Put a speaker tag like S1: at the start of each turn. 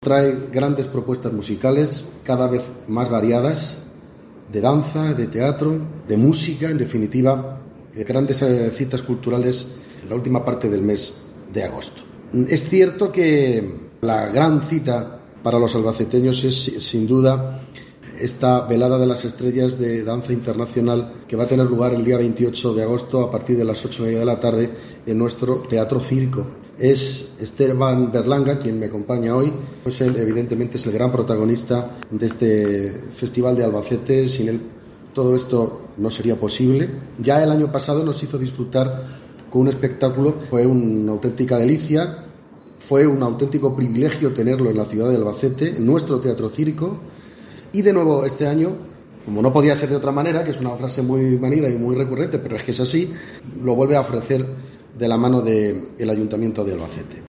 S1: Trae grandes propuestas musicales, cada vez más variadas, de danza, de teatro, de música, en definitiva, grandes citas culturales en la última parte del mes de agosto. Es cierto que la gran cita para los albaceteños es, sin duda, esta velada de las estrellas de danza internacional que va a tener lugar el día 28 de agosto a partir de las 8:30 de la tarde en nuestro Teatro Circo. Es Esteban Berlanga quien me acompaña hoy, pues él evidentemente es el gran protagonista de este Festival de Albacete. Sin él todo esto no sería posible. Ya el año pasado nos hizo disfrutar con un espectáculo, fue una auténtica delicia, fue un auténtico privilegio tenerlo en la ciudad de Albacete, en nuestro Teatro Circo. Y de nuevo este año, como no podía ser de otra manera, que es una frase muy manida y muy recurrente, pero es que es así, lo vuelve a ofrecer de la mano del Ayuntamiento de Albacete.